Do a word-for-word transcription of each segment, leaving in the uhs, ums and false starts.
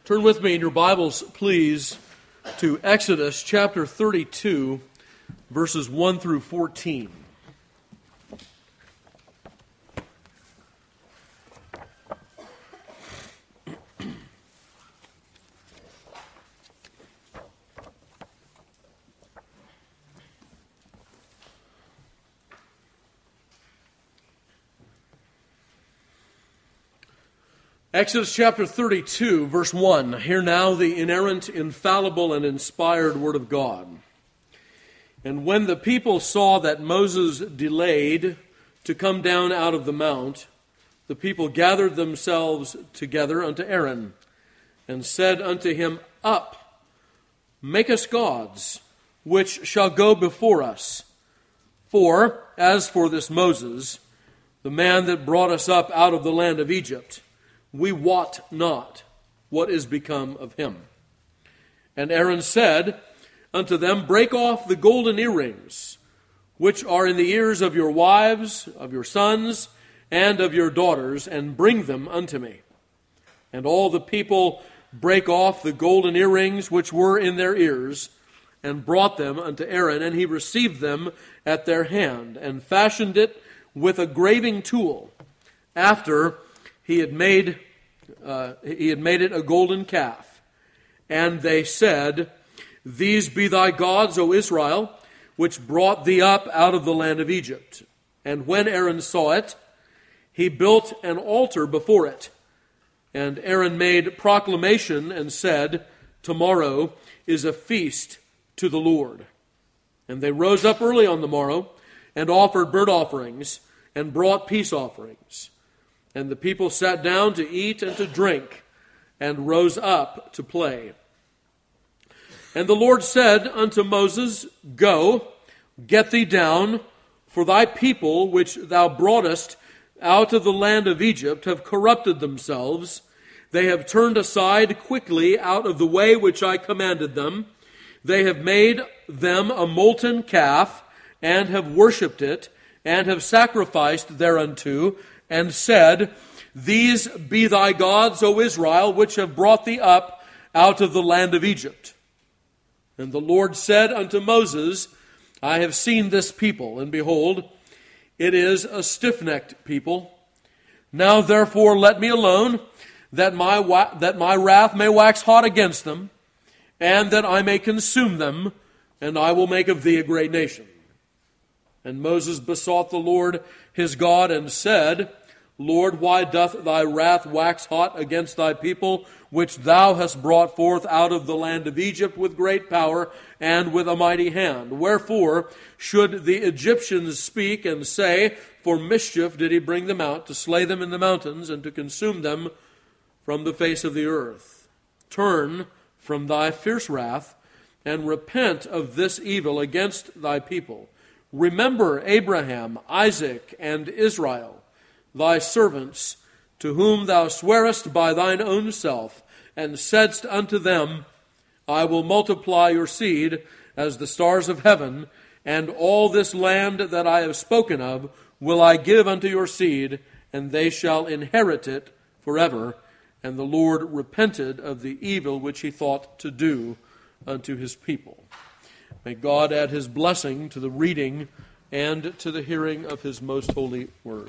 Turn with me in your Bibles, please, to Exodus chapter thirty-two, verses one through fourteen. Exodus chapter thirty-two, verse one. Hear now the inerrant, infallible, and inspired word of God. And when the people saw that Moses delayed to come down out of the mount, the people gathered themselves together unto Aaron, and said unto him, Up, make us gods, which shall go before us. For, as for this Moses, the man that brought us up out of the land of Egypt, we wot not what is become of him. And Aaron said unto them, Break off the golden earrings, which are in the ears of your wives, of your sons, and of your daughters, and bring them unto me. And all the people brake off the golden earrings which were in their ears, and brought them unto Aaron, and he received them at their hand, and fashioned it with a graving tool, after He had made uh, he had made it a golden calf. And they said, These be thy gods, O Israel, which brought thee up out of the land of Egypt. And when Aaron saw it, he built an altar before it. And Aaron made proclamation and said, Tomorrow is a feast to the Lord. And they rose up early on the morrow, and offered burnt offerings, and brought peace offerings. And the people sat down to eat and to drink, and rose up to play. And the Lord said unto Moses, Go, get thee down, for thy people which thou broughtest out of the land of Egypt have corrupted themselves. They have turned aside quickly out of the way which I commanded them. They have made them a molten calf, and have worshipped it, and have sacrificed thereunto, and said, These be thy gods, O Israel, which have brought thee up out of the land of Egypt. And the Lord said unto Moses, I have seen this people, and behold, it is a stiff-necked people. Now therefore let me alone, that my wa- that my wrath may wax hot against them, and that I may consume them, and I will make of thee a great nation. And Moses besought the Lord his God, and said, Lord, why doth thy wrath wax hot against thy people, which thou hast brought forth out of the land of Egypt with great power and with a mighty hand? Wherefore should the Egyptians speak and say, For mischief did he bring them out, to slay them in the mountains, and to consume them from the face of the earth? Turn from thy fierce wrath, and repent of this evil against thy people. Remember Abraham, Isaac, and Israel, thy servants, to whom thou swarest by thine own self, and saidst unto them, I will multiply your seed as the stars of heaven, and all this land that I have spoken of will I give unto your seed, and they shall inherit it forever. And the Lord repented of the evil which he thought to do unto his people. May God add his blessing to the reading and to the hearing of his most holy word.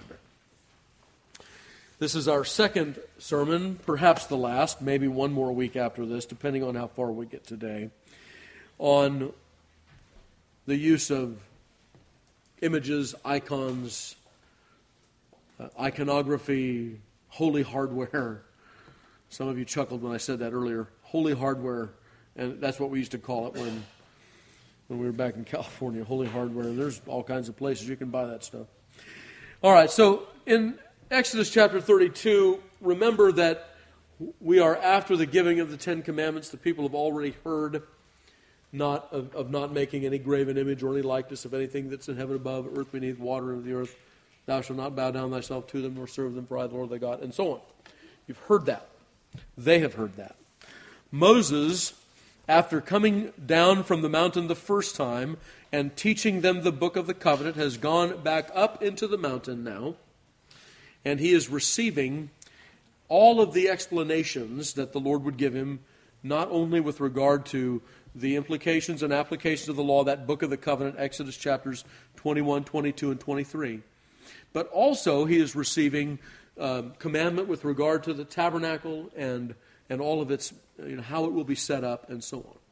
This is our second sermon, perhaps the last, maybe one more week after this, depending on how far we get today, on the use of images, icons, uh, iconography, holy hardware. Some of you chuckled when I said that earlier. Holy hardware, and that's what we used to call it when, when we were back in California, holy hardware. And there's all kinds of places you can buy that stuff. All right, so in Exodus chapter thirty-two, remember that we are after the giving of the Ten Commandments. The people have already heard not of, of not making any graven image or any likeness of anything that's in heaven above, earth beneath, water under the earth. Thou shalt not bow down thyself to them, nor serve them, for I, the Lord thy God, and so on. You've heard that. They have heard that. Moses, after coming down from the mountain the first time and teaching them the book of the covenant, has gone back up into the mountain now, and he is receiving all of the explanations that the Lord would give him, not only with regard to the implications and applications of the law, that book of the covenant, Exodus chapters twenty-one, twenty-two, and twenty-three, but also he is receiving um, commandment with regard to the tabernacle and, and all of its, you know, how it will be set up and so on.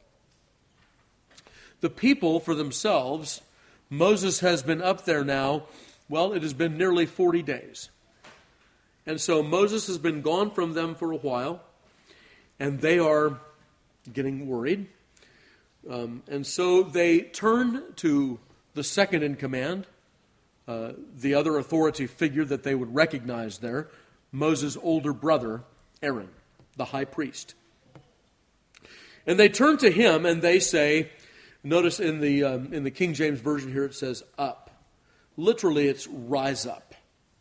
The people for themselves, Moses has been up there now, well, it has been nearly forty days. And so Moses has been gone from them for a while, and they are getting worried. Um, and so they turn to the second in command, uh, the other authority figure that they would recognize there, Moses' older brother, Aaron, the high priest. And they turn to him and they say, notice in the um, in the King James Version here it says up. Literally it's rise up.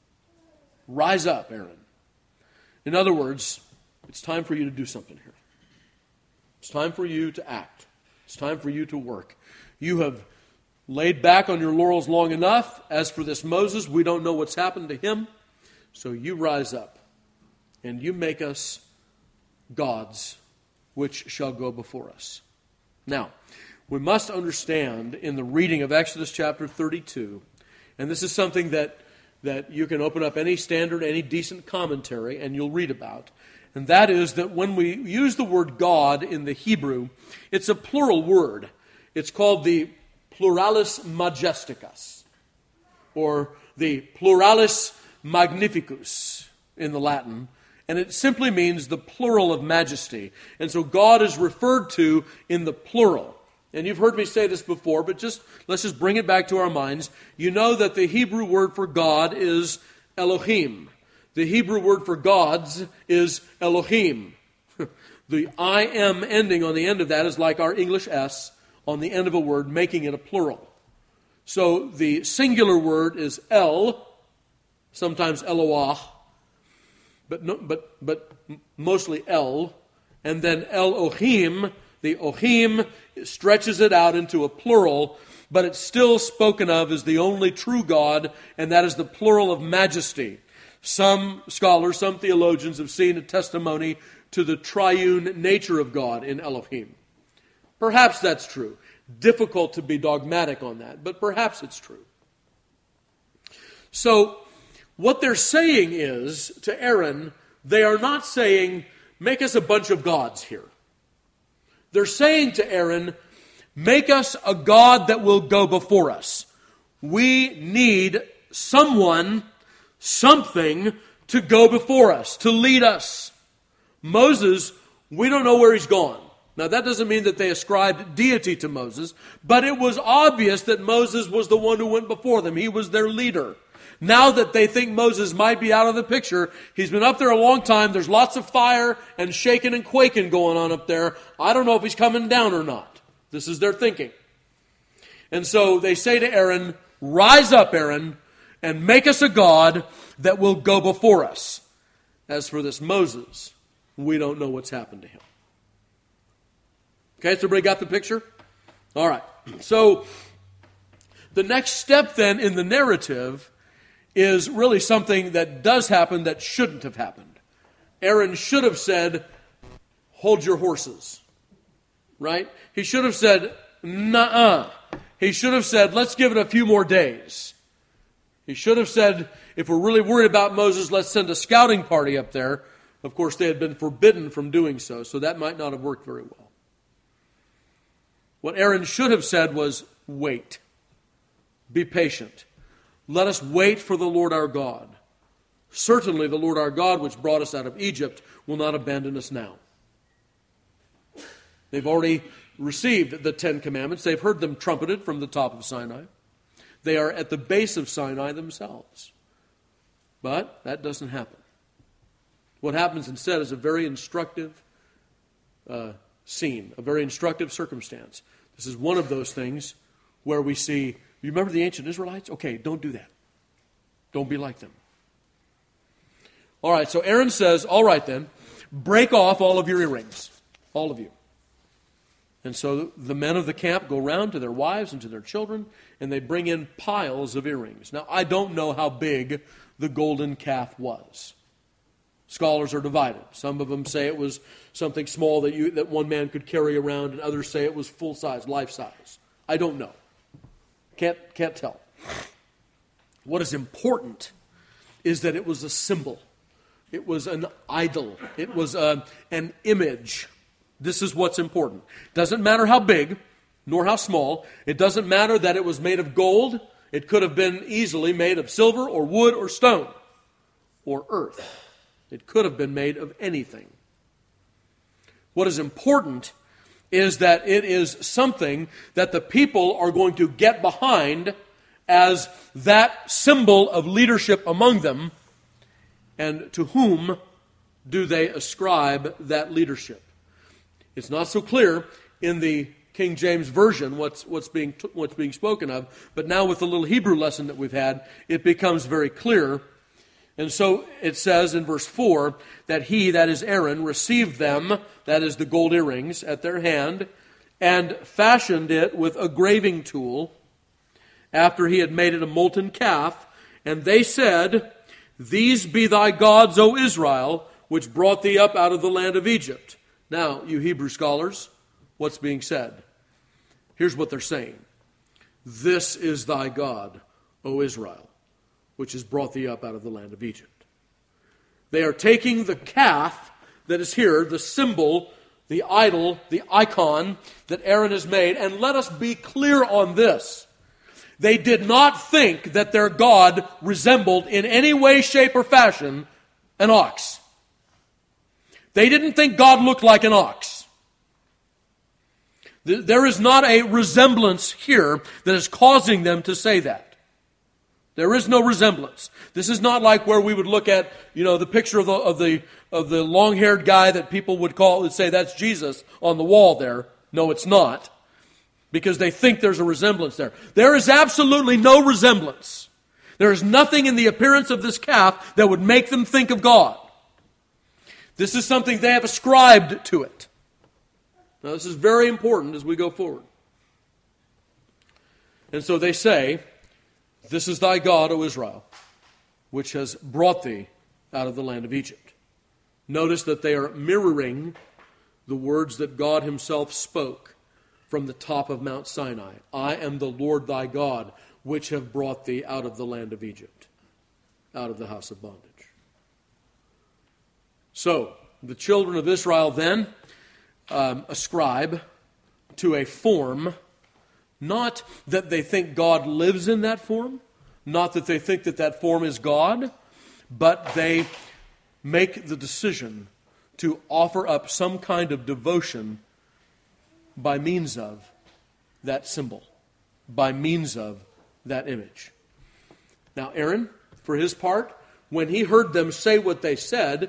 Rise up, Aaron. In other words, it's time for you to do something here. It's time for you to act. It's time for you to work. You have laid back on your laurels long enough. As for this Moses, we don't know what's happened to him. So you rise up and you make us gods which shall go before us. Now, we must understand in the reading of Exodus chapter thirty-two, and this is something that, that you can open up any standard, any decent commentary, and you'll read about. And that is that when we use the word God in the Hebrew, it's a plural word. It's called the pluralis majesticus, or the pluralis magnificus in the Latin. And it simply means the plural of majesty. And so God is referred to in the plural. And you've heard me say this before, but just let's just bring it back to our minds. You know that the Hebrew word for God is Elohim. The Hebrew word for gods is Elohim. The I am ending on the end of that is like our English S on the end of a word, making it a plural. So the singular word is El, sometimes Eloah, but no, but but mostly El, and then Elohim. The Ohim stretches it out into a plural, but it's still spoken of as the only true God, and that is the plural of majesty. Some scholars, some theologians have seen a testimony to the triune nature of God in Elohim. Perhaps that's true. Difficult to be dogmatic on that, but perhaps it's true. So, what they're saying is, to Aaron, they are not saying, make us a bunch of gods here. They're saying to Aaron, make us a God that will go before us. We need someone, something to go before us, to lead us. Moses, we don't know where he's gone. Now that doesn't mean that they ascribed deity to Moses, but it was obvious that Moses was the one who went before them. He was their leader. Now that they think Moses might be out of the picture, he's been up there a long time, there's lots of fire and shaking and quaking going on up there. I don't know if he's coming down or not. This is their thinking. And so they say to Aaron, rise up, Aaron, and make us a God that will go before us. As for this Moses, we don't know what's happened to him. Okay, so everybody got the picture? All right. So the next step then in the narrative is really something that does happen that shouldn't have happened. Aaron should have said, hold your horses. Right? He should have said, nuh-uh. He should have said, let's give it a few more days. He should have said, if we're really worried about Moses, let's send a scouting party up there. Of course, they had been forbidden from doing so, so that might not have worked very well. What Aaron should have said was, wait. Be patient. Let us wait for the Lord our God. Certainly the Lord our God, which brought us out of Egypt, will not abandon us now. They've already received the Ten Commandments. They've heard them trumpeted from the top of Sinai. They are at the base of Sinai themselves. But that doesn't happen. What happens instead is a very instructive uh, scene, a very instructive circumstance. This is one of those things where we see, you remember the ancient Israelites? Okay, don't do that. Don't be like them. All right, so Aaron says, all right then, break off all of your earrings. All of you. And so the men of the camp go round to their wives and to their children, and they bring in piles of earrings. Now, I don't know how big the golden calf was. Scholars are divided. Some of them say it was something small that you that one man could carry around, and others say it was full size, life size. I don't know. Can't can't tell. What is important is that it was a symbol. It was an idol. It was a, an image. This is what's important. Doesn't matter how big, nor how small. It doesn't matter that it was made of gold. It could have been easily made of silver or wood or stone or earth. It could have been made of anything. What is important is that it is something that the people are going to get behind as that symbol of leadership among them. And to whom do they ascribe that leadership? It's not so clear in the King James Version what's what's being what's being spoken of, but now with the little Hebrew lesson that we've had, it becomes very clear. And so it says in verse four that he, that is Aaron, received them, that is the gold earrings, at their hand, and fashioned it with a graving tool, after he had made it a molten calf. And they said, These be thy gods, O Israel, which brought thee up out of the land of Egypt. Now, you Hebrew scholars, what's being said? Here's what they're saying. This is thy God, O Israel, which has brought thee up out of the land of Egypt. They are taking the calf that is here, the symbol, the idol, the icon that Aaron has made, and let us be clear on this. They did not think that their God resembled in any way, shape, or fashion an ox. They didn't think God looked like an ox. There is not a resemblance here that is causing them to say that. There is no resemblance. This is not like where we would look at, you know, the picture of the of the of the long-haired guy that people would call would say that's Jesus on the wall there. No, it's not. Because they think there's a resemblance there. There is absolutely no resemblance. There is nothing in the appearance of this calf that would make them think of God. This is something they have ascribed to it. Now, this is very important as we go forward. And so they say, This is thy God, O Israel, which has brought thee out of the land of Egypt. Notice that they are mirroring the words that God himself spoke from the top of Mount Sinai. I am the Lord thy God, which have brought thee out of the land of Egypt, out of the house of bondage. So, the children of Israel then um, ascribe to a form, not that they think God lives in that form, not that they think that that form is God, but they make the decision to offer up some kind of devotion by means of that symbol, by means of that image. Now Aaron, for his part, when he heard them say what they said,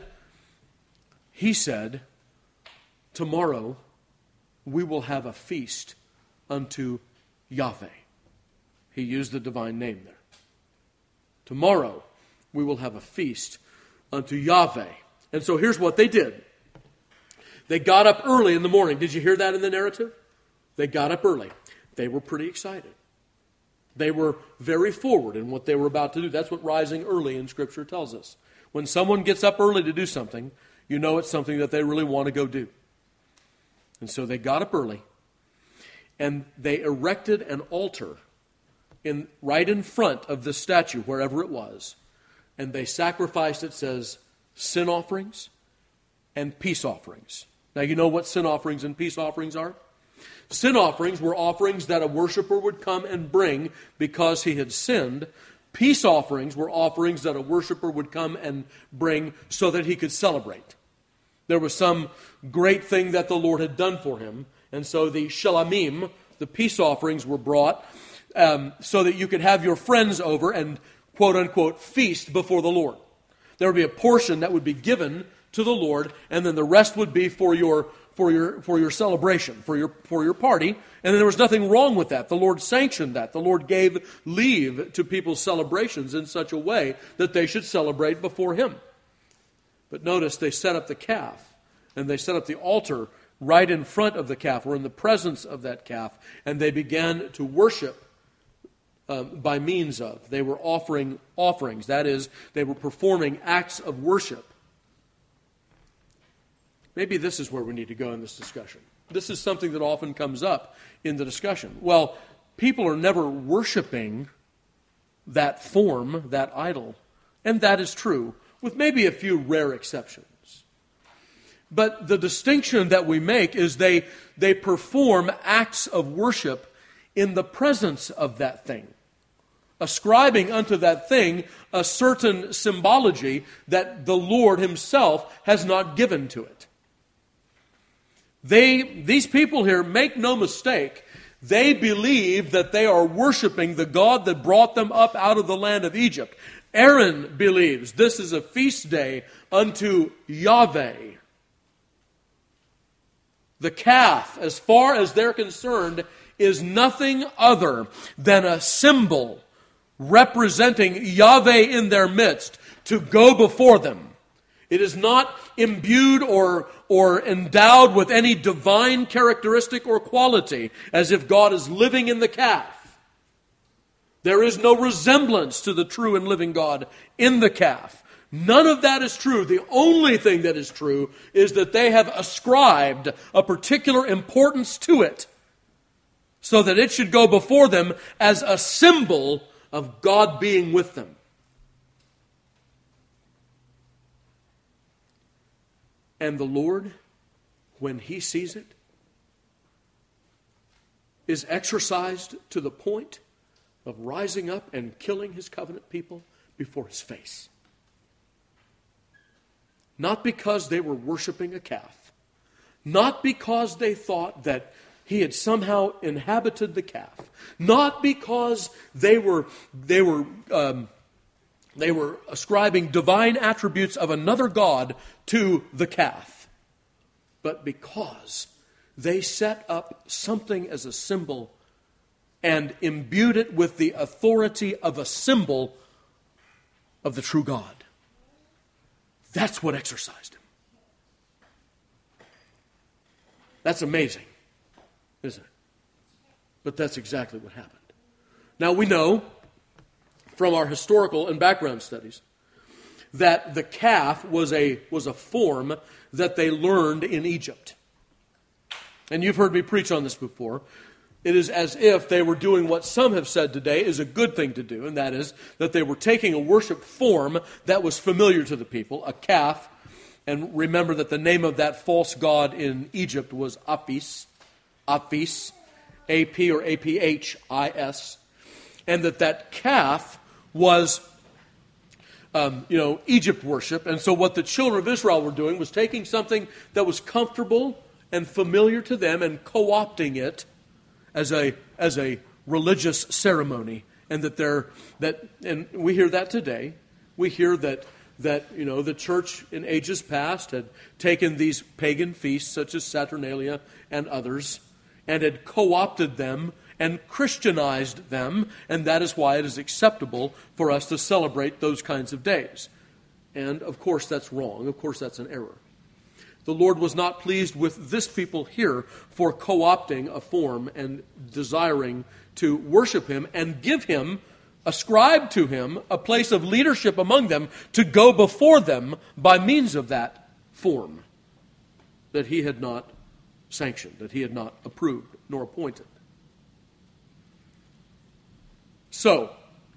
he said, Tomorrow we will have a feast unto Yahweh. He used the divine name there. Tomorrow we will have a feast unto Yahweh. And so here's what they did. They got up early in the morning. Did you hear that in the narrative? They got up early. They were pretty excited. They were very forward in what they were about to do. That's what rising early in Scripture tells us. When someone gets up early to do something, you know it's something that they really want to go do. And so they got up early, and they erected an altar in right in front of the statue, wherever it was. And they sacrificed, it says, sin offerings and peace offerings. Now, you know what sin offerings and peace offerings are? Sin offerings were offerings that a worshiper would come and bring because he had sinned. Peace offerings were offerings that a worshiper would come and bring so that he could celebrate. There was some great thing that the Lord had done for him, and so the shelamim, the peace offerings, were brought um, so that you could have your friends over and, quote-unquote, feast before the Lord. There would be a portion that would be given to the Lord, and then the rest would be for your for your for your celebration, for your for your party. And there was nothing wrong with that. The Lord sanctioned that. The Lord gave leave to people's celebrations in such a way that they should celebrate before Him. But notice they set up the calf, and they set up the altar right in front of the calf, or in the presence of that calf, and they began to worship um, by means of. They were offering offerings. That is, they were performing acts of worship maybe this is where we need to go in this discussion. This is something that often comes up in the discussion. Well, people are never worshiping that form, that idol. And that is true, with maybe a few rare exceptions. But the distinction that we make is they, they perform acts of worship in the presence of that thing, ascribing unto that thing a certain symbology that the Lord himself has not given to it. They, these people here, make no mistake, they believe that they are worshiping the God that brought them up out of the land of Egypt. Aaron believes this is a feast day unto Yahweh. The calf, as far as they're concerned, is nothing other than a symbol representing Yahweh in their midst to go before them. It is not imbued or, or endowed with any divine characteristic or quality, as if God is living in the calf. There is no resemblance to the true and living God in the calf. None of that is true. The only thing that is true is that they have ascribed a particular importance to it, so that it should go before them as a symbol of God being with them. And the Lord, when he sees it, is exercised to the point of rising up and killing his covenant people before his face. Not because they were worshiping a calf. Not because they thought that he had somehow inhabited the calf. Not because they were they were um, they were ascribing divine attributes of another god to the calf, but because they set up something as a symbol and imbued it with the authority of a symbol of the true God. That's what exercised him. That's amazing, isn't it? But that's exactly what happened. Now we know from our historical and background studies that the calf was a, was a form that they learned in Egypt. And you've heard me preach on this before. It is as if they were doing what some have said today is a good thing to do, and that is that they were taking a worship form that was familiar to the people, a calf. And remember that the name of that false god in Egypt was Apis, Apis, A P or A P H I S, and that that calf was, um, you know, Egypt worship. And so what the children of Israel were doing was taking something that was comfortable and familiar to them and co-opting it as a as a religious ceremony, and that they're that and we hear that today. We hear that that you know the church in ages past had taken these pagan feasts such as Saturnalia and others and had co-opted them and Christianized them, and that is why it is acceptable for us to celebrate those kinds of days. And of course that's wrong. Of course that's an error. The Lord was not pleased with this people here for co-opting a form and desiring to worship him and give him, ascribe to him, a place of leadership among them to go before them by means of that form that he had not sanctioned, that he had not approved nor appointed. So,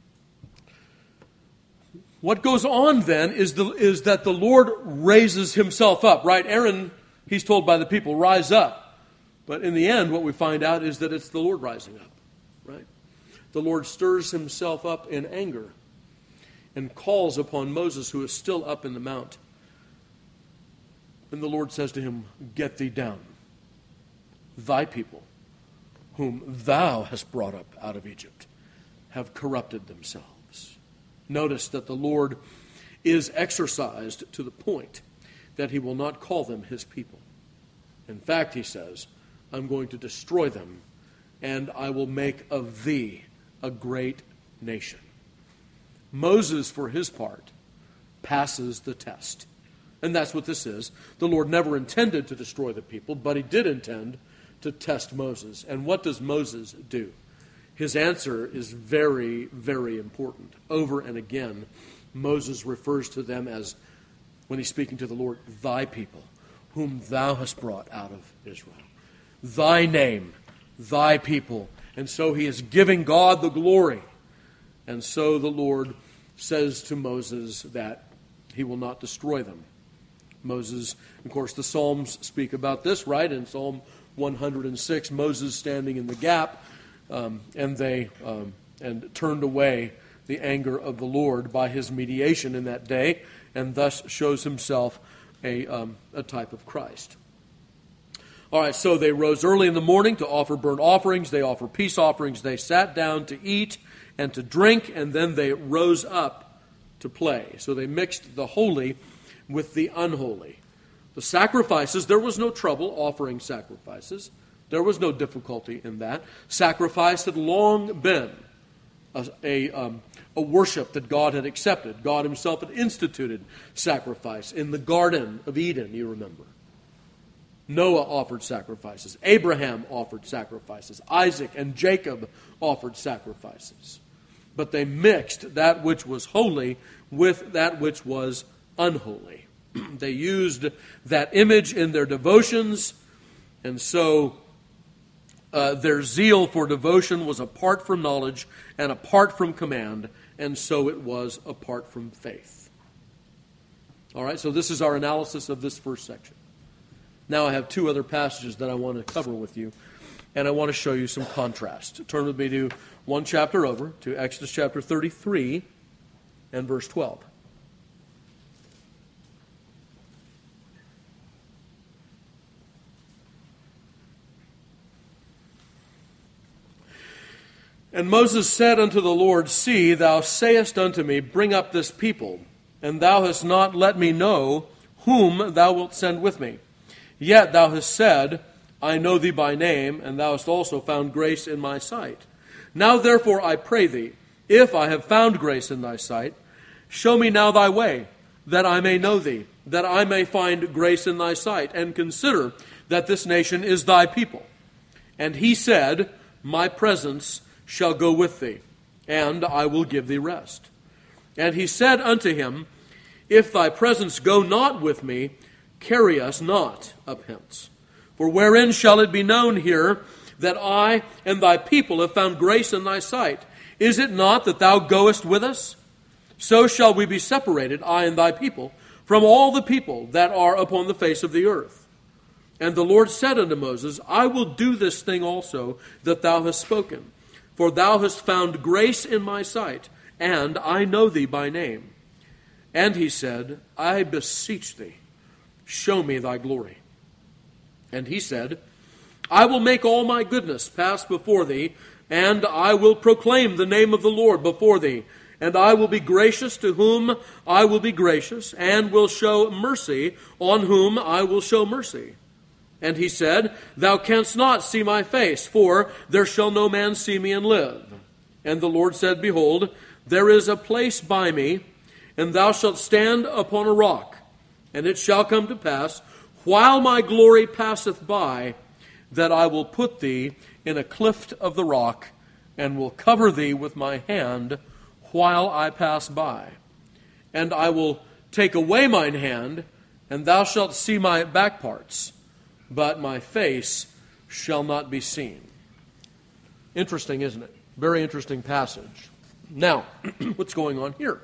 what goes on then is, the, is that the Lord raises himself up, right? Aaron, he's told by the people, rise up. But in the end, what we find out is that it's the Lord rising up, right? The Lord stirs himself up in anger and calls upon Moses, who is still up in the mount. And the Lord says to him, get thee down. Thy people, whom thou hast brought up out of Egypt, have corrupted themselves. Notice that the Lord is exercised to the point that he will not call them his people. In fact, he says, I'm going to destroy them, and I will make of thee a great nation. Moses, for his part, passes the test. And that's what this is. The Lord never intended to destroy the people, but he did intend to test Moses. And what does Moses do? His answer is very, very important. Over and again, Moses refers to them as, when he's speaking to the Lord, thy people, whom thou hast brought out of Israel. Thy name, thy people. And so he is giving God the glory. And so the Lord says to Moses that he will not destroy them. Moses, of course, the Psalms speak about this, right? In Psalm one hundred six, Moses standing in the gap, um, and they um, and turned away the anger of the Lord by his mediation in that day, and thus shows himself a, um, a type of Christ. All right, so they rose early in the morning to offer burnt offerings. They offer peace offerings. They sat down to eat and to drink, and then they rose up to play. So they mixed the holy with the unholy. The sacrifices, there was no trouble offering sacrifices. There was no difficulty in that. Sacrifice had long been a, a, um, a worship that God had accepted. God himself had instituted sacrifice in the Garden of Eden, you remember. Noah offered sacrifices. Abraham offered sacrifices. Isaac and Jacob offered sacrifices. But they mixed that which was holy with that which was unholy. They used that image in their devotions, and so uh, their zeal for devotion was apart from knowledge and apart from command, and so it was apart from faith. All right, so this is our analysis of this first section. Now I have two other passages that I want to cover with you, and I want to show you some contrast. Turn with me to one chapter over, to Exodus chapter thirty-three and verse twelve. And Moses said unto the Lord, See, thou sayest unto me, Bring up this people, and thou hast not let me know whom thou wilt send with me. Yet thou hast said, I know thee by name, and thou hast also found grace in my sight. Now therefore I pray thee, if I have found grace in thy sight, show me now thy way, that I may know thee, that I may find grace in thy sight, and consider that this nation is thy people. And he said, My presence shall go with thee, and I will give thee rest. And he said unto him, If thy presence go not with me, carry us not up hence. For wherein shall it be known here that I and thy people have found grace in thy sight? Is it not that thou goest with us? So shall we be separated, I and thy people, from all the people that are upon the face of the earth. And the Lord said unto Moses, I will do this thing also that thou hast spoken. For thou hast found grace in my sight, and I know thee by name. And he said, I beseech thee, show me thy glory. And he said, I will make all my goodness pass before thee, and I will proclaim the name of the Lord before thee. And I will be gracious to whom I will be gracious, and will show mercy on whom I will show mercy. And he said, Thou canst not see my face, for there shall no man see me and live. And the Lord said, Behold, there is a place by me, and thou shalt stand upon a rock. And it shall come to pass, while my glory passeth by, that I will put thee in a cleft of the rock, and will cover thee with my hand while I pass by. And I will take away mine hand, and thou shalt see my back parts, but my face shall not be seen. Interesting, isn't it? Very interesting passage. Now, what's going on here?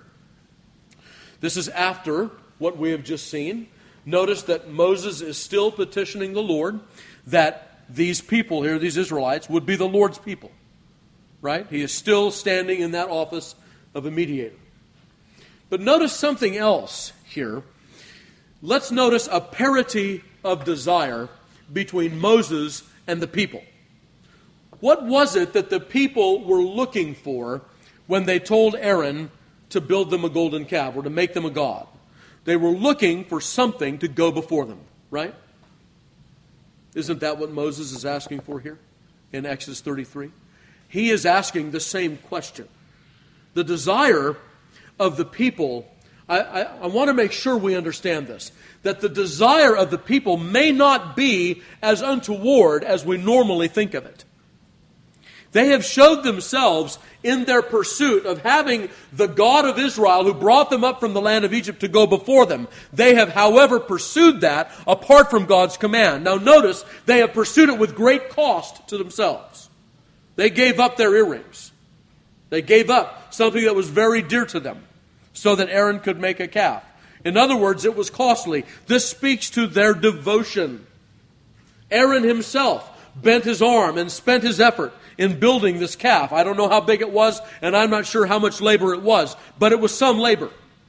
This is after what we have just seen. Notice that Moses is still petitioning the Lord that these people here, these Israelites, would be the Lord's people. Right? He is still standing in that office of a mediator. But notice something else here. Let's notice a parity of desire between Moses and the people. What was it that the people were looking for when they told Aaron to build them a golden calf or to make them a god? They were looking for something to go before them, right? Isn't that what Moses is asking for here in Exodus thirty-three? He is asking the same question. The desire of the people, I, I, I want to make sure we understand this, that the desire of the people may not be as untoward as we normally think of it. They have showed themselves in their pursuit of having the God of Israel who brought them up from the land of Egypt to go before them. They have, however, pursued that apart from God's command. Now notice, they have pursued it with great cost to themselves. They gave up their earrings. They gave up something that was very dear to them so that Aaron could make a calf. In other words, it was costly. This speaks to their devotion. Aaron himself bent his arm and spent his effort in building this calf. I don't know how big it was, and I'm not sure how much labor it was, but it was some labor.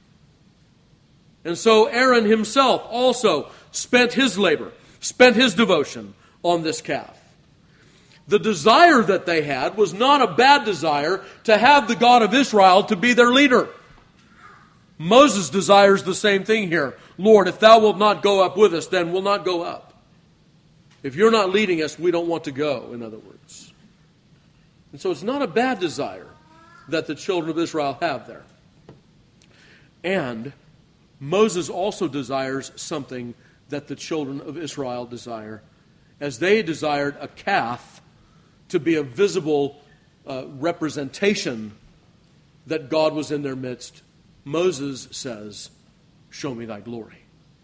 And so Aaron himself also spent his labor, spent his devotion on this calf. The desire that they had was not a bad desire to have the God of Israel to be their leader. Moses desires the same thing here. Lord, if thou wilt not go up with us, then we'll not go up. If you're not leading us, we don't want to go, in other words. And so it's not a bad desire that the children of Israel have there. And Moses also desires something that the children of Israel desire, as they desired a calf to be a visible uh, representation that God was in their midst. Moses says, show me thy glory.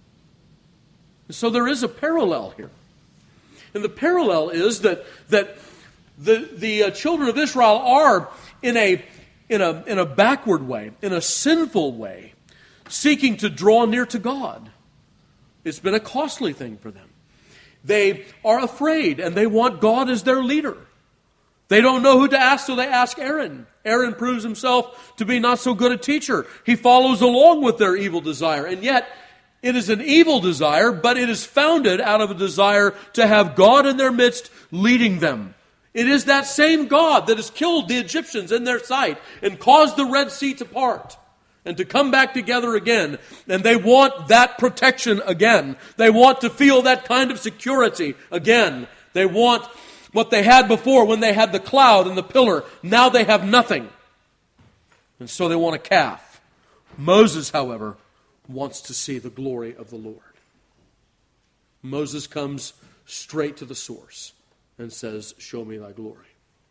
And so there is a parallel here. And the parallel is that that the the uh, children of Israel are in a in a in a backward way, in a sinful way, seeking to draw near to God. It's been a costly thing for them. They are afraid and they want God as their leader. They don't know who to ask, so they ask Aaron. Aaron proves himself to be not so good a teacher. He follows along with their evil desire, and yet it is an evil desire, but it is founded out of a desire to have God in their midst leading them. It is that same God that has killed the Egyptians in their sight and caused the Red Sea to part and to come back together again. And they want that protection again. They want to feel that kind of security again. They want what they had before when they had the cloud and the pillar. Now they have nothing. And so they want a calf. Moses, however, wants to see the glory of the Lord. Moses comes straight to the source and says, show me thy glory.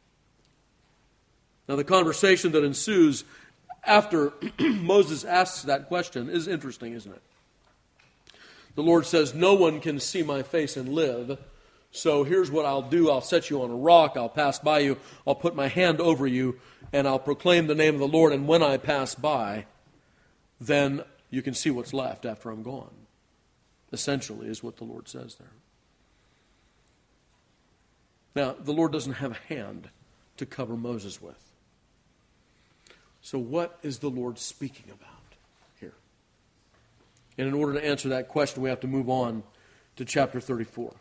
Now the conversation that ensues after Moses asks that question is interesting, isn't it? The Lord says, no one can see my face and live, so here's what I'll do. I'll set you on a rock, I'll pass by you, I'll put my hand over you, and I'll proclaim the name of the Lord, and when I pass by, then you can see what's left after I'm gone. Essentially is what the Lord says there. Now, the Lord doesn't have a hand to cover Moses with. So what is the Lord speaking about here? And in order to answer that question, we have to move on to chapter thirty-four.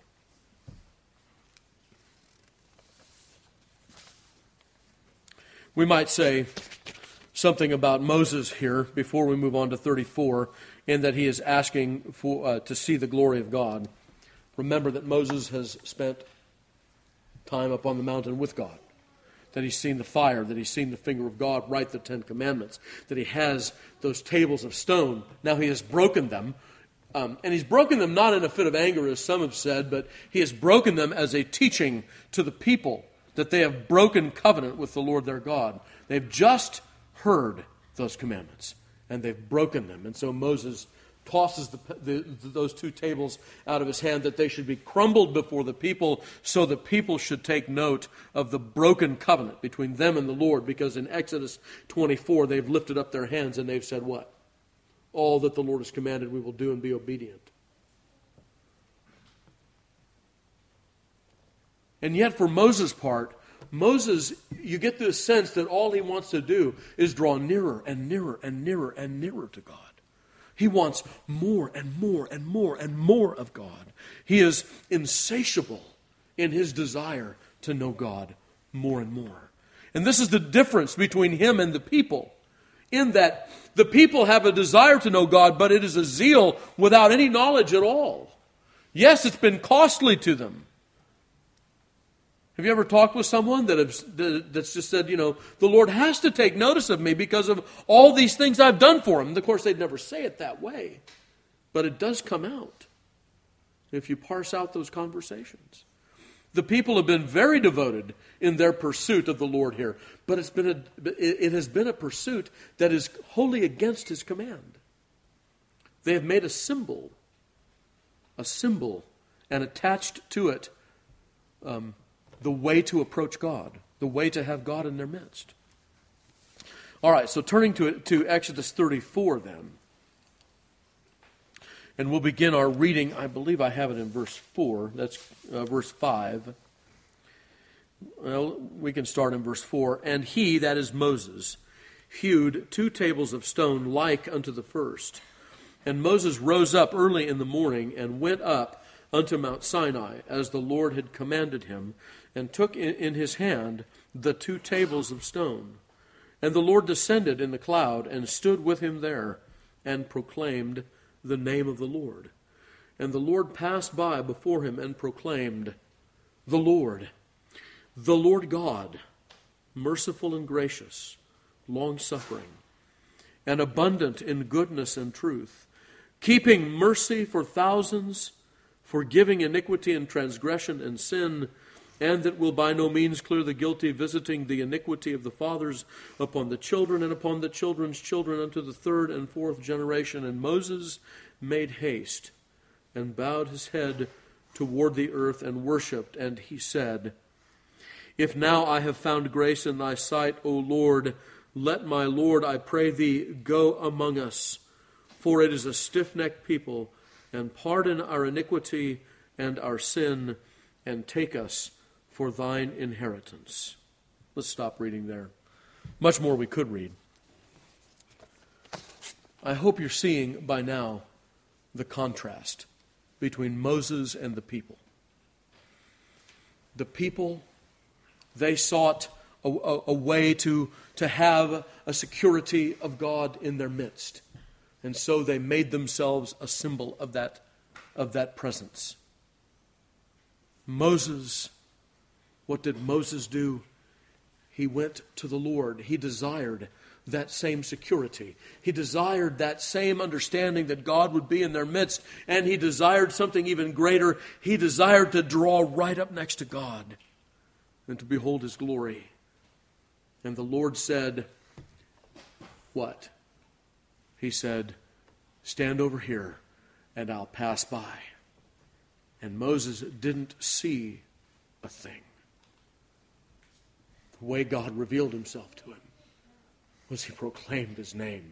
We might say something about Moses here before we move on to thirty-four, in that he is asking for uh, to see the glory of God. Remember that Moses has spent time up on the mountain with God, that he's seen the fire, that he's seen the finger of God write the Ten Commandments, that he has those tables of stone. Now he has broken them, um, and he's broken them not in a fit of anger, as some have said, but he has broken them as a teaching to the people that they have broken covenant with the Lord their God. They've just heard those commandments, and they've broken them. And so Moses tosses the, the, those two tables out of his hand, that they should be crumbled before the people, so the people should take note of the broken covenant between them and the Lord. Because in Exodus twenty-four, they've lifted up their hands and they've said what? All that the Lord has commanded we will do and be obedient. And yet for Moses' part, Moses, you get the sense that all he wants to do is draw nearer and nearer and nearer and nearer to God. He wants more and more and more and more of God. He is insatiable in his desire to know God more and more. And this is the difference between him and the people, in that the people have a desire to know God, but it is a zeal without any knowledge at all. Yes, it's been costly to them. Have you ever talked with someone that has, that's just said, you know, the Lord has to take notice of me because of all these things I've done for him? And of course, they'd never say it that way. But it does come out if you parse out those conversations. The people have been very devoted in their pursuit of the Lord here, but it's been a, it has been a pursuit that is wholly against his command. They have made a symbol, a symbol, and attached to it um, the way to approach God, the way to have God in their midst. All right, so turning to to Exodus thirty-four then. And we'll begin our reading. I believe I have it in verse four. That's uh, verse five. Well, we can start in verse four. And he, that is Moses, hewed two tables of stone like unto the first. And Moses rose up early in the morning and went up unto Mount Sinai, as the Lord had commanded him, and took in, in his hand the two tables of stone. And the Lord descended in the cloud and stood with him there and proclaimed the name of the Lord. And the Lord passed by before him and proclaimed, The Lord, the Lord God, merciful and gracious, long-suffering, and abundant in goodness and truth, keeping mercy for thousands, forgiving iniquity and transgression and sin, and that will by no means clear the guilty, visiting the iniquity of the fathers upon the children and upon the children's children unto the third and fourth generation. And Moses made haste and bowed his head toward the earth and worshipped. And he said, If now I have found grace in thy sight, O Lord, let my Lord, I pray thee, go among us. For it is a stiff-necked people, and pardon our iniquity and our sin, and take us for thine inheritance. Let's stop reading there. Much more we could read. I hope you're seeing by now the contrast between Moses and the people. The people, they sought a, a, a way to, to have a security of God in their midst. And so they made themselves a symbol of that, of that presence. Moses, what did Moses do? He went to the Lord. He desired that same security. He desired that same understanding that God would be in their midst. And he desired something even greater. He desired to draw right up next to God and to behold his glory. And the Lord said, what? He said, stand over here and I'll pass by. And Moses didn't see a thing. The way God revealed himself to him was he proclaimed his name.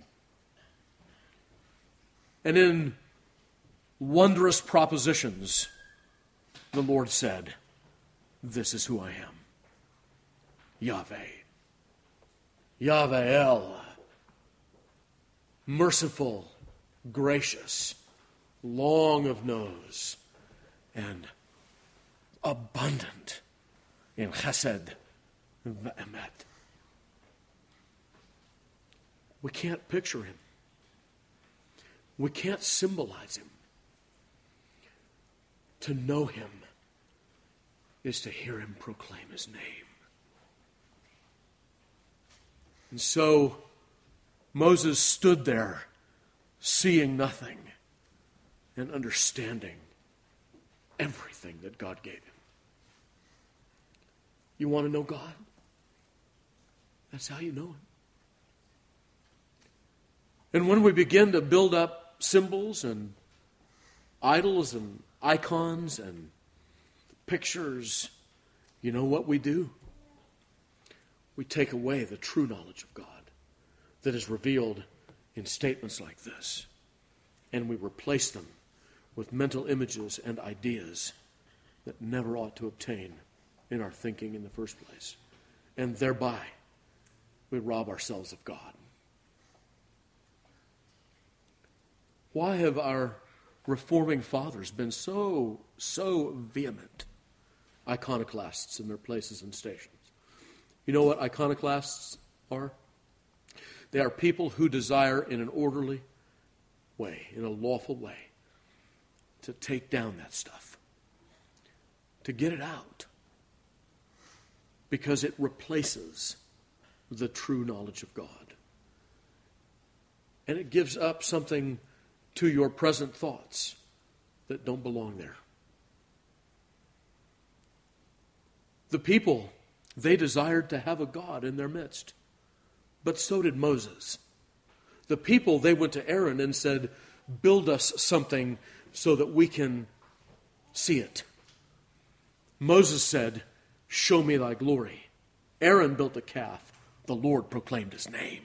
And in wondrous propositions, the Lord said, this is who I am. Yahweh. Yahweh El. Merciful, gracious, long of nose, and abundant in chesed ve'emet. We can't picture him. We can't symbolize him. To know him is to hear him proclaim his name. And so Moses stood there, seeing nothing and understanding everything that God gave him. You want to know God? That's how you know him. And when we begin to build up symbols and idols and icons and pictures, you know what we do? We take away the true knowledge of God that is revealed in statements like this, and we replace them with mental images and ideas that never ought to obtain in our thinking in the first place. And thereby, we rob ourselves of God. Why have our reforming fathers been so, so vehement iconoclasts in their places and stations? You know what iconoclasts are? They are people who desire in an orderly way, in a lawful way, to take down that stuff, to get it out, because it replaces the true knowledge of God. And it gives up something to your present thoughts that don't belong there. The people, they desired to have a God in their midst. But so did Moses. The people, they went to Aaron and said, build us something so that we can see it. Moses said, show me thy glory. Aaron built a calf. The Lord proclaimed his name.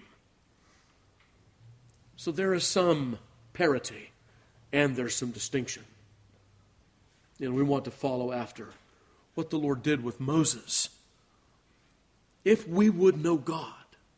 So there is some parity and there's some distinction. And we want to follow after what the Lord did with Moses. If we would know God,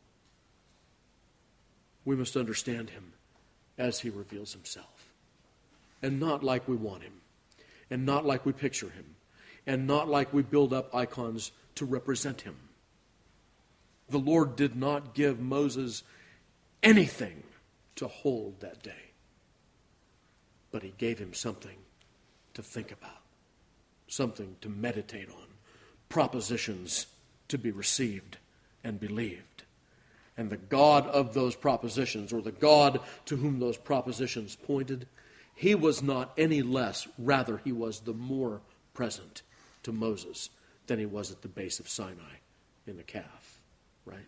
we must understand him as he reveals himself. And not like we want him. And not like we picture him. And not like we build up icons to represent him. The Lord did not give Moses anything to hold that day. But he gave him something to think about. Something to meditate on. Propositions to be received and believed. And the God of those propositions, or the God to whom those propositions pointed, he was not any less, rather he was the more present to Moses than he was at the base of Sinai in the calf, right?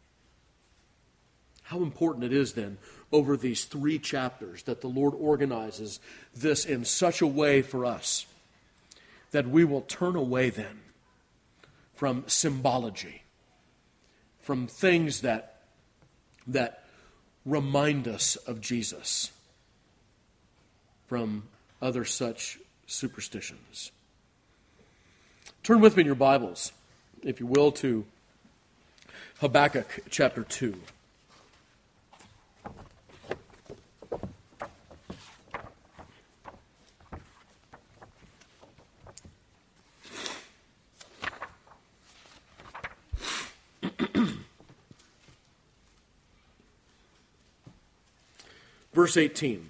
How important it is then over these three chapters that the Lord organizes this in such a way for us that we will turn away then from symbology, from things that that remind us of Jesus, from other such superstitions. Turn with me in your Bibles, if you will, to Habakkuk chapter two. Verse eighteen.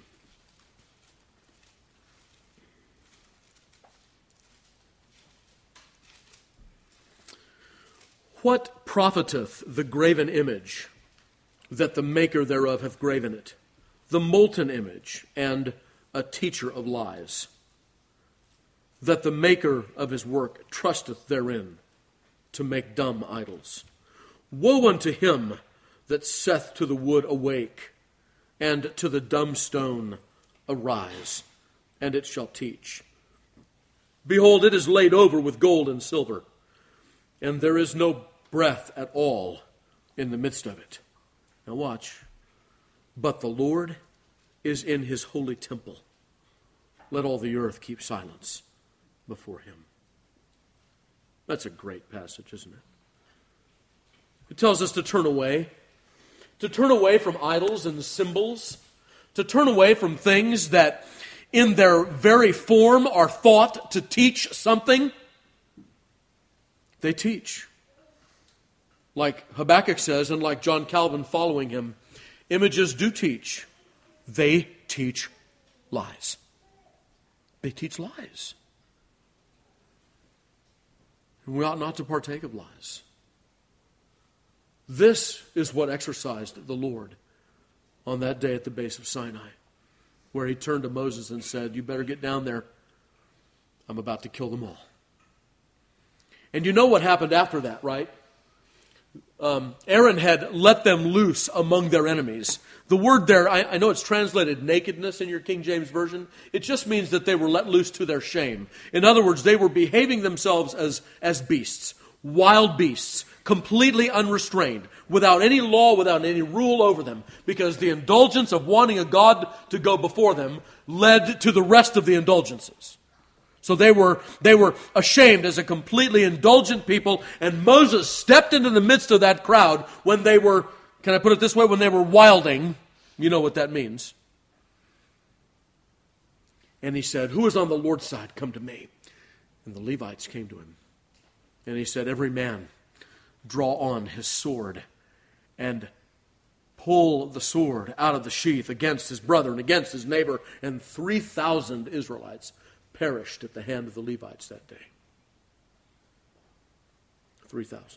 What profiteth the graven image, that the maker thereof hath graven it, the molten image, and a teacher of lies, that the maker of his work trusteth therein, to make dumb idols? Woe unto him that saith to the wood, awake, and to the dumb stone, arise, and it shall teach. Behold, it is laid over with gold and silver, and there is no breath at all in the midst of it. Now watch. But the Lord is in his holy temple. Let all the earth keep silence before him. That's a great passage, isn't it? It tells us to turn away. To turn away from idols and symbols. To turn away from things that in their very form are thought to teach something. They teach. Like Habakkuk says, and like John Calvin following him, images do teach. They teach lies. They teach lies. And we ought not to partake of lies. This is what exercised the Lord on that day at the base of Sinai, where he turned to Moses and said, you better get down there. I'm about to kill them all. And you know what happened after that, right? Um, Aaron had let them loose among their enemies. The word there, I, I know it's translated nakedness in your King James Version. It just means that they were let loose to their shame. In other words, they were behaving themselves as, as beasts, wild beasts, completely unrestrained, without any law, without any rule over them, because the indulgence of wanting a God to go before them led to the rest of the indulgences. So they were they were ashamed as a completely indulgent people, and Moses stepped into the midst of that crowd when they were, can I put it this way, when they were wilding. You know what that means. And he said, who is on the Lord's side? Come to me. And the Levites came to him. And he said, every man draw on his sword and pull the sword out of the sheath against his brother and against his neighbor. And three thousand Israelites perished at the hand of the Levites that day. three thousand.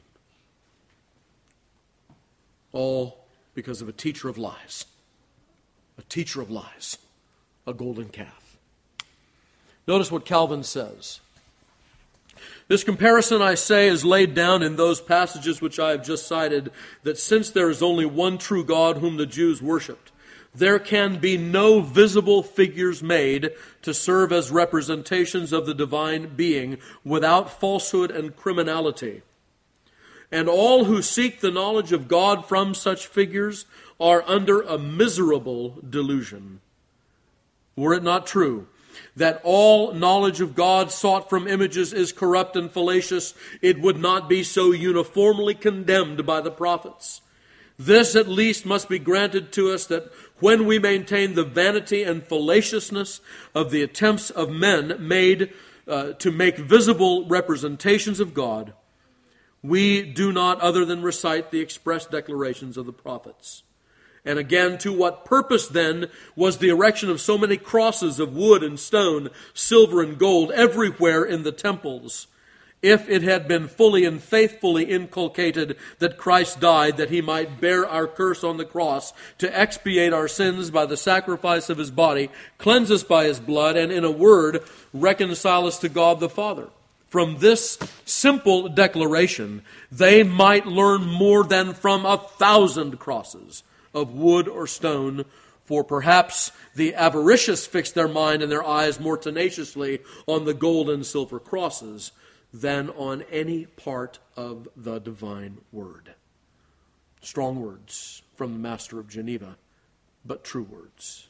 All because of a teacher of lies. A teacher of lies. A golden calf. Notice what Calvin says. This comparison, I say, is laid down in those passages which I have just cited, that since there is only one true God whom the Jews worshipped, there can be no visible figures made to serve as representations of the divine being without falsehood and criminality. And all who seek the knowledge of God from such figures are under a miserable delusion. Were it not true that all knowledge of God sought from images is corrupt and fallacious, it would not be so uniformly condemned by the prophets. This at least must be granted to us, that when we maintain the vanity and fallaciousness of the attempts of men made uh, to make visible representations of God, we do not other than recite the express declarations of the prophets. And again, to what purpose then was the erection of so many crosses of wood and stone, silver and gold, everywhere in the temples, if it had been fully and faithfully inculcated that Christ died, that he might bear our curse on the cross, to expiate our sins by the sacrifice of his body, cleanse us by his blood, and in a word, reconcile us to God the Father? From this simple declaration, they might learn more than from a thousand crosses of wood or stone, for perhaps the avaricious fix their mind and their eyes more tenaciously on the gold and silver crosses than on any part of the divine word. Strong words from the Master of Geneva, but true words.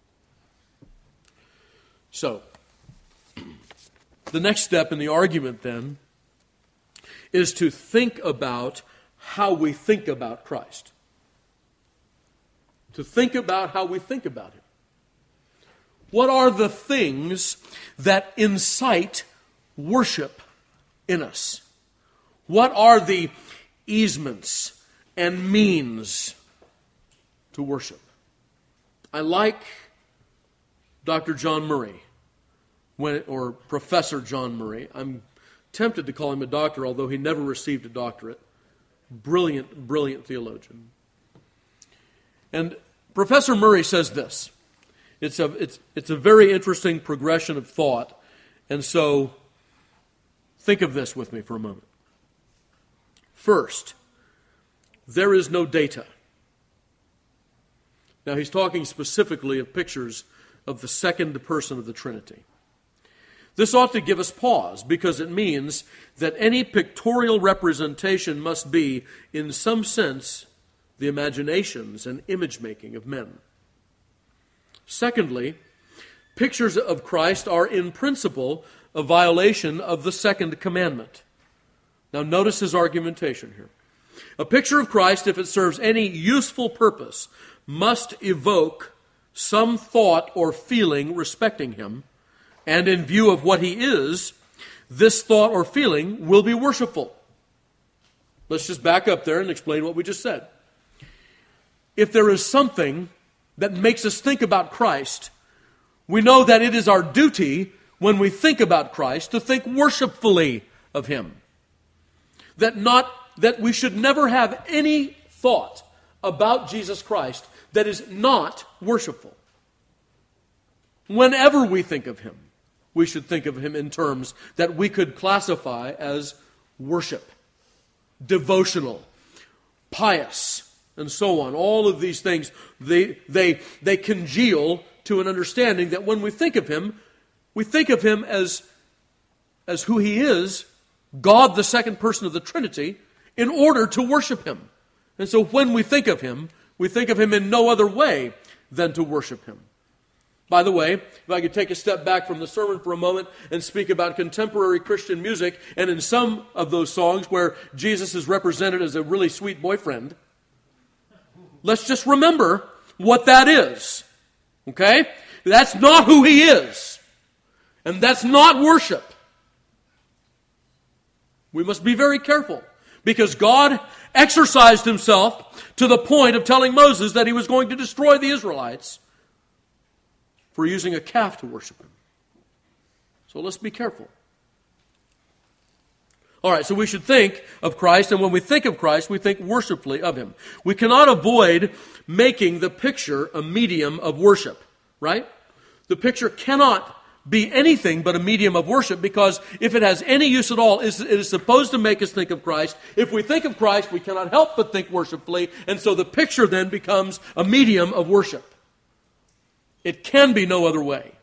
So, the next step in the argument then is to think about how we think about Christ. To think about how we think about him. What are the things that incite worship in us? What are the easements and means to worship? I like Doctor John Murray, when, or Professor John Murray. I'm tempted to call him a doctor, although he never received a doctorate. Brilliant, brilliant theologian. And Professor Murray says this. It's a, it's, it's a very interesting progression of thought. And so, think of this with me for a moment. First, there is no data. Now, he's talking specifically of pictures of the second person of the Trinity. This ought to give us pause, because it means that any pictorial representation must be, in some sense, the imaginations and image-making of men. Secondly, pictures of Christ are in principle a violation of the second commandment. Now notice his argumentation here. A picture of Christ, if it serves any useful purpose, must evoke some thought or feeling respecting him, and in view of what he is, this thought or feeling will be worshipful. Let's just back up there and explain what we just said. If there is something that makes us think about Christ, we know that it is our duty, when we think about Christ, to think worshipfully of him. That not that we should never have any thought about Jesus Christ that is not worshipful. Whenever we think of him, we should think of him in terms that we could classify as worship, devotional, pious, and so on. All of these things, they, they, they congeal to an understanding that when we think of him, we think of him as, as who he is, God, the second person of the Trinity, in order to worship him. And so when we think of him, we think of him in no other way than to worship him. By the way, if I could take a step back from the sermon for a moment and speak about contemporary Christian music, and in some of those songs where Jesus is represented as a really sweet boyfriend, let's just remember what that is. Okay? That's not who he is. And that's not worship. We must be very careful, because God exercised himself to the point of telling Moses that he was going to destroy the Israelites for using a calf to worship him. So let's be careful. All right, so we should think of Christ, and when we think of Christ, we think worshipfully of him. We cannot avoid making the picture a medium of worship, right? The picture cannot be anything but a medium of worship, because if it has any use at all, it is supposed to make us think of Christ. If we think of Christ, we cannot help but think worshipfully, and so the picture then becomes a medium of worship. It can be no other way.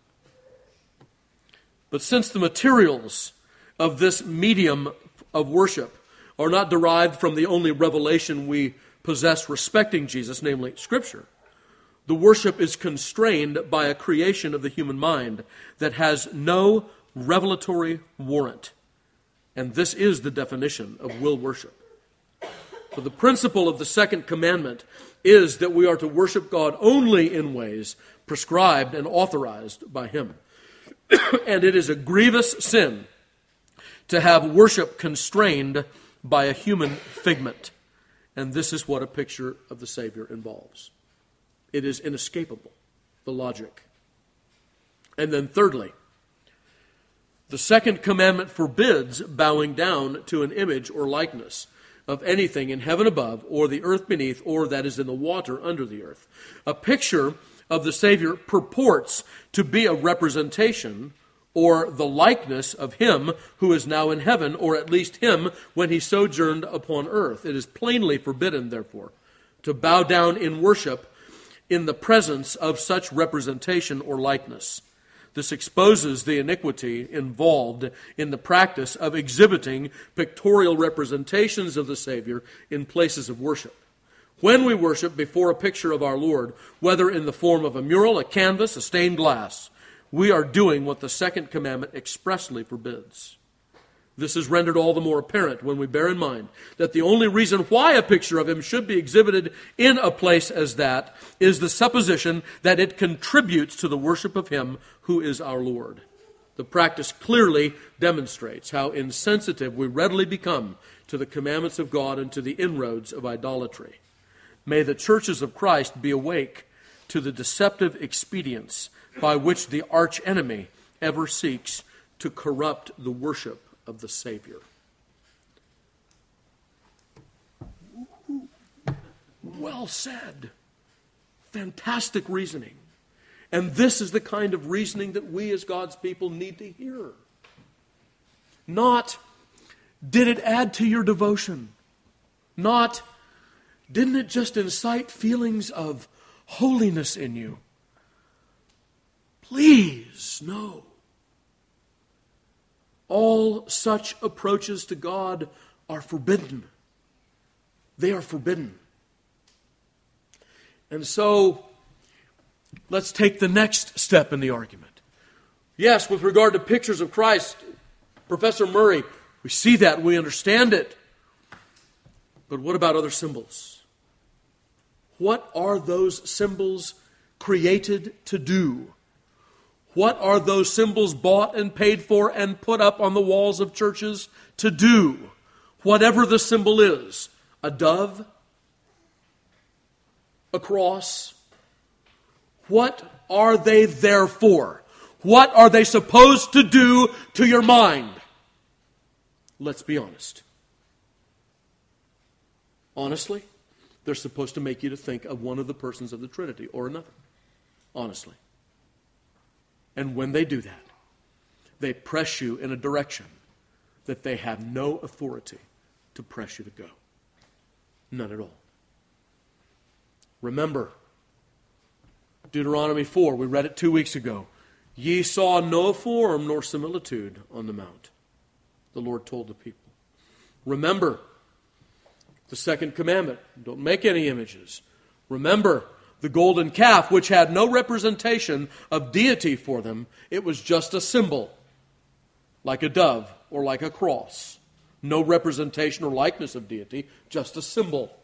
But since the materials of this medium of worship are not derived from the only revelation we possess respecting Jesus, namely Scripture, the worship is constrained by a creation of the human mind that has no revelatory warrant. And this is the definition of will worship. For the principle of the second commandment is that we are to worship God only in ways prescribed and authorized by Him. And it is a grievous sin to have worship constrained by a human figment. And this is what a picture of the Savior involves. It is inescapable, the logic. And then thirdly, the second commandment forbids bowing down to an image or likeness of anything in heaven above, or the earth beneath, or that is in the water under the earth. A picture of the Savior purports to be a representation or the likeness of Him who is now in heaven, or at least Him when He sojourned upon earth. It is plainly forbidden, therefore, to bow down in worship in the presence of such representation or likeness. This exposes the iniquity involved in the practice of exhibiting pictorial representations of the Savior in places of worship. When we worship before a picture of our Lord, whether in the form of a mural, a canvas, a stained glass, we are doing what the second commandment expressly forbids. This is rendered all the more apparent when we bear in mind that the only reason why a picture of Him should be exhibited in a place as that is the supposition that it contributes to the worship of Him who is our Lord. The practice clearly demonstrates how insensitive we readily become to the commandments of God and to the inroads of idolatry. May the churches of Christ be awake to the deceptive expedients by which the archenemy ever seeks to corrupt the worship of the Savior. Well said. Fantastic reasoning. And this is the kind of reasoning that we as God's people need to hear. Not, did it add to your devotion? Not, didn't it just incite feelings of holiness in you? Please, no. All such approaches to God are forbidden. They are forbidden. And so, let's take the next step in the argument. Yes, with regard to pictures of Christ, Professor Murray, we see that, we understand it. But what about other symbols? What are those symbols created to do? What are those symbols bought and paid for and put up on the walls of churches to do? Whatever the symbol is, a dove, a cross, what are they there for? What are they supposed to do to your mind? Let's be honest. Honestly, they're supposed to make you to think of one of the persons of the Trinity or another. Honestly. And when they do that, they press you in a direction that they have no authority to press you to go. None at all. Remember, Deuteronomy four, we read it two weeks ago. Ye saw no form nor similitude on the mount, the Lord told the people. Remember the second commandment, don't make any images. Remember the golden calf, which had no representation of deity for them. It was just a symbol, like a dove or like a cross. No representation or likeness of deity, just a symbol.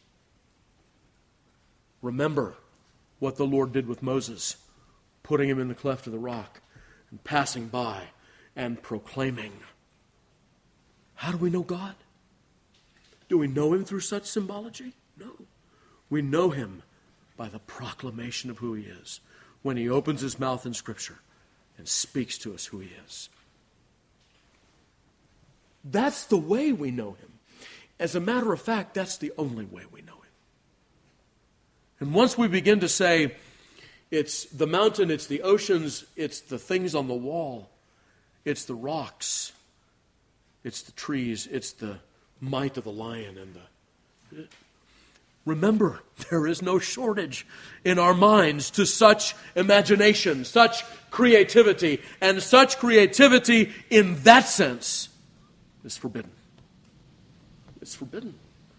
Remember what the Lord did with Moses, putting him in the cleft of the rock and passing by and proclaiming. How do we know God? Do we know Him through such symbology? No. We know Him by the proclamation of who He is, when He opens His mouth in Scripture and speaks to us who He is. That's the way we know Him. As a matter of fact, that's the only way we know Him. And once we begin to say, It's the mountain, it's the oceans, it's the things on the wall, it's the rocks, it's the trees, it's the might of the lion and the... Remember, there is no shortage in our minds to such imagination, such creativity, and such creativity in that sense is forbidden. It's forbidden.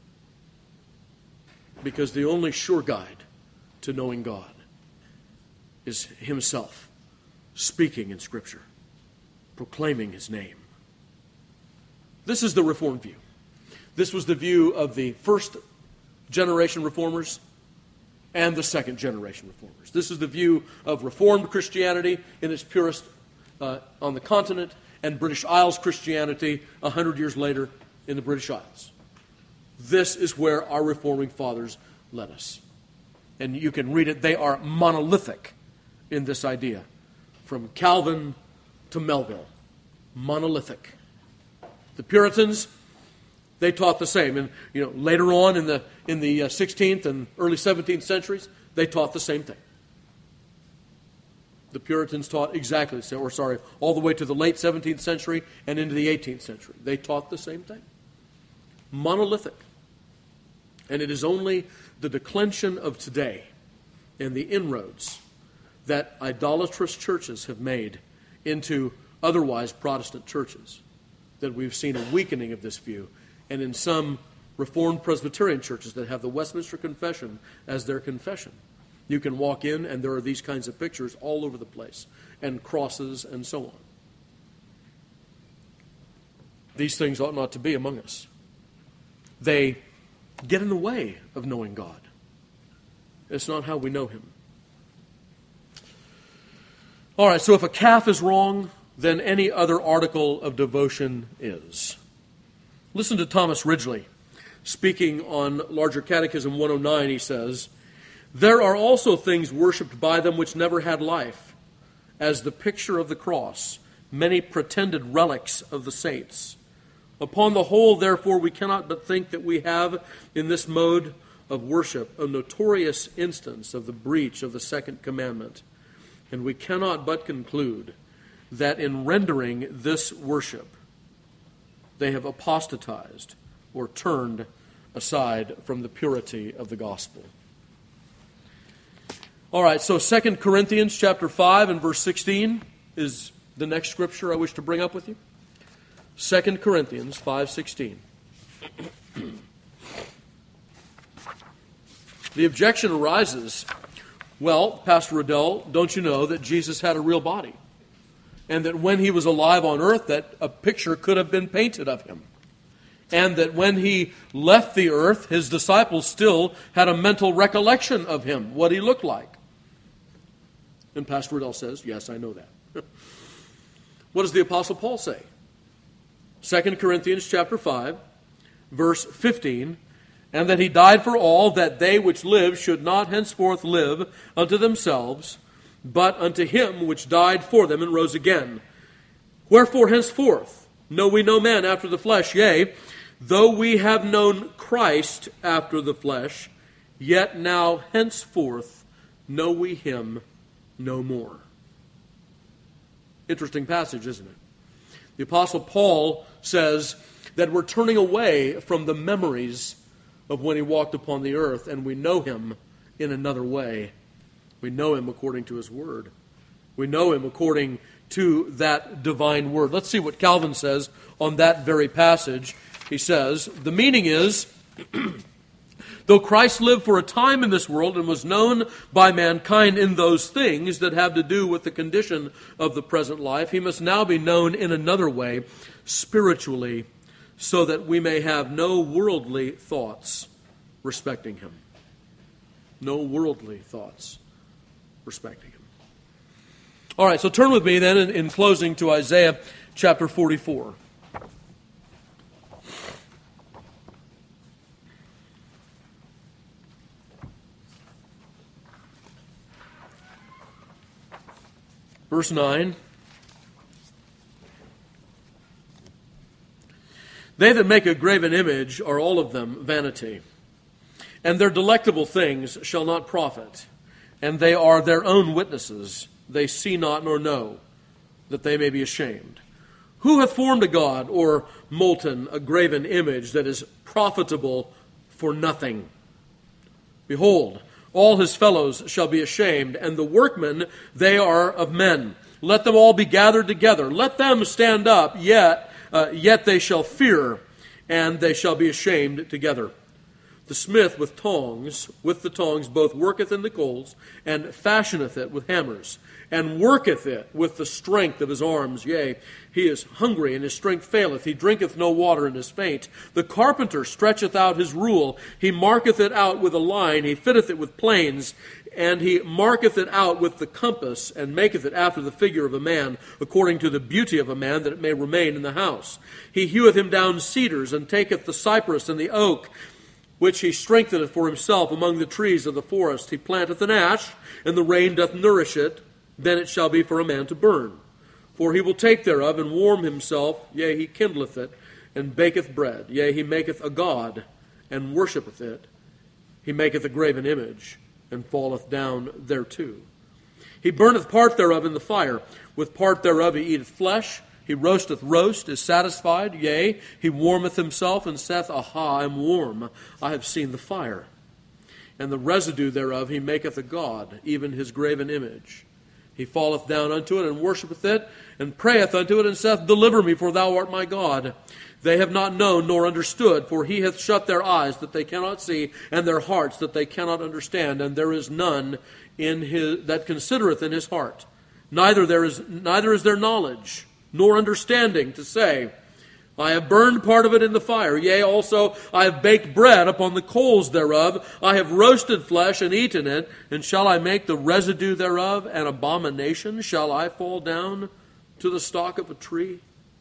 Because the only sure guide to knowing God is Himself speaking in Scripture, proclaiming His name. This is the Reformed view. This was the view of the first generation Reformers and the second generation Reformers. This is the view of Reformed Christianity in its purest uh, on the continent, and British Isles Christianity a hundred years later in the British Isles. This is where our Reforming Fathers led us. And you can read it. They are monolithic in this idea. From Calvin to Melville. Monolithic. The Puritans, they taught the same. And you know, later on in the in the uh, sixteenth and early seventeenth centuries, they taught the same thing. The Puritans taught exactly the same, or sorry, all the way to the late seventeenth century and into the eighteenth century. They taught the same thing. Monolithic. And it is only the declension of today and the inroads that idolatrous churches have made into otherwise Protestant churches that we've seen a weakening of this view. And in some Reformed Presbyterian churches that have the Westminster Confession as their confession, you can walk in and there are these kinds of pictures all over the place, and crosses and so on. These things ought not to be among us. They get in the way of knowing God. It's not how we know Him. All right, so if a calf is wrong, then any other article of devotion is. Listen to Thomas Ridgely. Speaking on Larger Catechism one oh nine, he says, "There are also things worshipped by them which never had life, as the picture of the cross, many pretended relics of the saints. Upon the whole, therefore, we cannot but think that we have in this mode of worship a notorious instance of the breach of the second commandment, and we cannot but conclude that in rendering this worship, they have apostatized or turned aside from the purity of the gospel." All right, so Second Corinthians chapter five and verse sixteen is the next scripture I wish to bring up with you. Second Corinthians five sixteen. The objection arises, well, Pastor Riddell, don't you know that Jesus had a real body? And that when He was alive on earth, that a picture could have been painted of Him. And that when He left the earth, His disciples still had a mental recollection of Him, what He looked like. And Pastor Riddell says, yes, I know that. What does the Apostle Paul say? Second Corinthians chapter five, verse fifteen, "And that He died for all, that they which live should not henceforth live unto themselves, but unto Him which died for them and rose again. Wherefore henceforth know we no man after the flesh, yea, though we have known Christ after the flesh, yet now henceforth know we Him no more." Interesting passage, isn't it? The Apostle Paul says that we're turning away from the memories of when He walked upon the earth, and we know Him in another way. We know Him according to His Word. We know Him according to that divine Word. Let's see what Calvin says on that very passage. He says, the meaning is, though Christ lived for a time in this world and was known by mankind in those things that have to do with the condition of the present life, He must now be known in another way, spiritually, so that we may have no worldly thoughts respecting Him. No worldly thoughts respecting Him. All right, so turn with me then in, in closing to Isaiah chapter forty-four. Verse nine, "They that make a graven image are all of them vanity, and their delectable things shall not profit. and they are their own witnesses. They see not nor know, that they may be ashamed. Who hath formed a god, or molten a graven image that is profitable for nothing? Behold, all his fellows shall be ashamed, and the workmen, they are of men. Let them all be gathered together. Let them stand up, yet, uh, yet they shall fear, and they shall be ashamed together. The smith with tongs, with the tongs both worketh in the coals, and fashioneth it with hammers, and worketh it with the strength of his arms. Yea, he is hungry, and his strength faileth. He drinketh no water, and is faint. The carpenter stretcheth out his rule. He marketh it out with a line. He fitteth it with planes, and he marketh it out with the compass, and maketh it after the figure of a man, according to the beauty of a man, that it may remain in the house. He heweth him down cedars, and taketh the cypress and the oak, which he strengtheneth for himself among the trees of the forest. He planteth an ash, and the rain doth nourish it. Then it shall be for a man to burn. For he will take thereof, and warm himself. Yea, he kindleth it, and baketh bread. Yea, he maketh a god, and worshipeth it. He maketh a graven image, and falleth down thereto. He burneth part thereof in the fire. With part thereof he eateth flesh. He roasteth roast, is satisfied. Yea, he warmeth himself, and saith, Aha, I am warm. I have seen the fire. And the residue thereof he maketh a god, even his graven image. He falleth down unto it, and worshipeth it, and prayeth unto it, and saith, Deliver me, for thou art my God. They have not known nor understood, for he hath shut their eyes that they cannot see, and their hearts that they cannot understand. And there is none in his that considereth in his heart. Neither there is neither is there knowledge nor understanding to say, I have burned part of it in the fire. Yea, also I have baked bread upon the coals thereof. I have roasted flesh and eaten it. And shall I make the residue thereof an abomination? Shall I fall down to the stalk of a tree?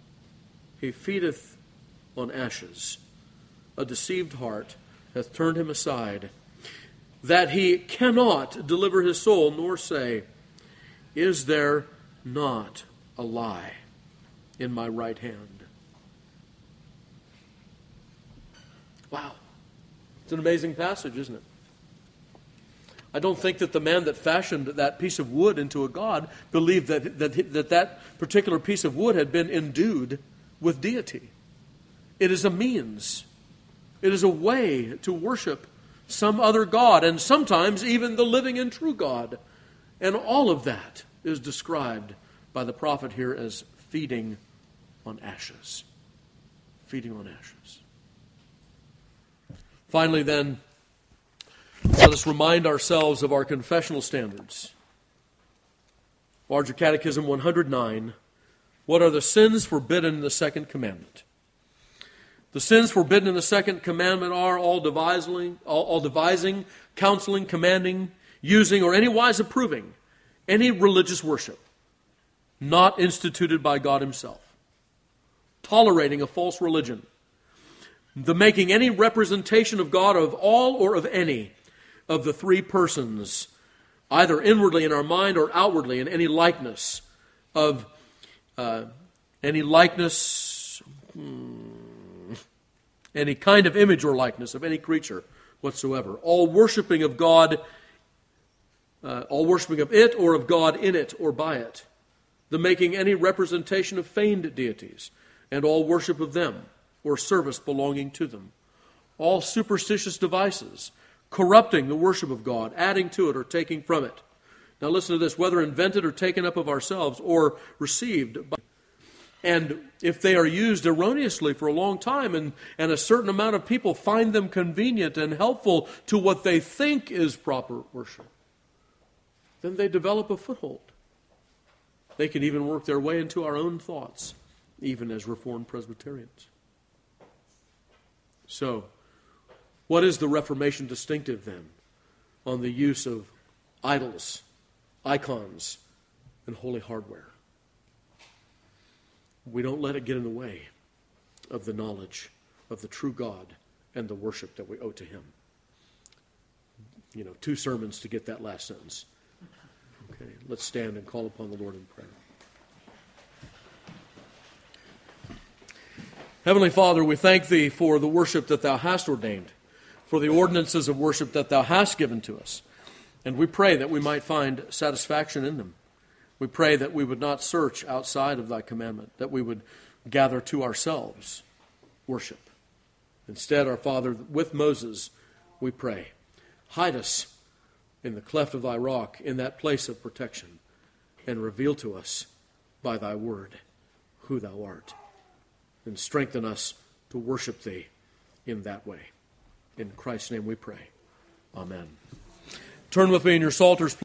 He feedeth on ashes. A deceived heart hath turned him aside, that he cannot deliver his soul, nor say, Is there not a lie in my right hand? Wow. It's an amazing passage, isn't it? I don't think that the man that fashioned that piece of wood into a god believed that that, that that particular piece of wood had been endued with deity. It is a means. It is a way to worship some other god, and sometimes even the living and true God. And all of that is described by the prophet here as feeding on ashes. Feeding on ashes. Finally, then, let us remind ourselves of our confessional standards. Larger Catechism one hundred nine. What are the sins forbidden in the second commandment? The sins forbidden in the second commandment are all devising, all, all devising, counseling, commanding, using, or any wise approving any religious worship not instituted by God himself, tolerating a false religion, the making any representation of God of all or of any of the three persons, either inwardly in our mind or outwardly in any likeness of uh, any likeness, hmm, any kind of image or likeness of any creature whatsoever. All worshiping of God, uh, all worshiping of it or of God in it or by it. The making any representation of feigned deities, and all worship of them, or service belonging to them. All superstitious devices, corrupting the worship of God, adding to it or taking from it. Now listen to this, whether invented or taken up of ourselves, or received by, and if they are used erroneously for a long time, and, and a certain amount of people find them convenient and helpful to what they think is proper worship, then they develop a foothold. They can even work their way into our own thoughts, even as Reformed Presbyterians. So, what is the Reformation distinctive then on the use of idols, icons, and holy hardware? We don't let it get in the way of the knowledge of the true God and the worship that we owe to him. You know, two sermons to get that last sentence. Okay, let's stand and call upon the Lord in prayer. Heavenly Father, we thank thee for the worship that thou hast ordained, for the ordinances of worship that thou hast given to us. And we pray that we might find satisfaction in them. We pray that we would not search outside of thy commandment, that we would gather to ourselves worship. Instead, our Father, with Moses, we pray, hide us in the cleft of thy rock, in that place of protection, and reveal to us by thy word who thou art, and strengthen us to worship thee in that way. In Christ's name we pray. Amen. Turn with me in your Psalters.